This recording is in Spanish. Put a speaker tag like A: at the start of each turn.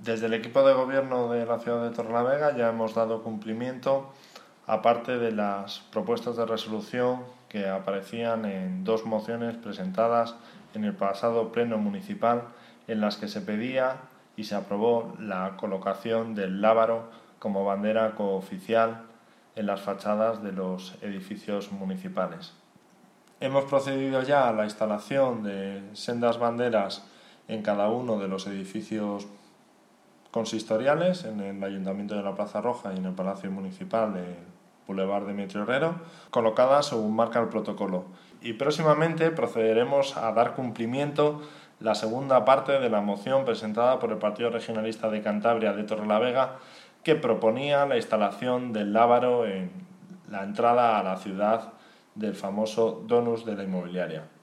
A: Desde el equipo de gobierno de la ciudad de Torrelavega ya hemos dado cumplimiento a parte de las propuestas de resolución que aparecían en dos mociones presentadas en el pasado pleno municipal, en las que se pedía y se aprobó la colocación del lábaro como bandera cooficial en las fachadas de los edificios municipales. Hemos procedido ya a la instalación de sendas banderas en cada uno de los edificios consistoriales, en el Ayuntamiento de la Plaza Roja y en el Palacio Municipal del Boulevard Demetrio Herrero, colocadas según marca el protocolo. Y próximamente procederemos a dar cumplimiento la segunda parte de la moción presentada por el Partido Regionalista de Cantabria de Torrelavega, que proponía la instalación del lábaro en la entrada a la ciudad del famoso donus de la inmobiliaria.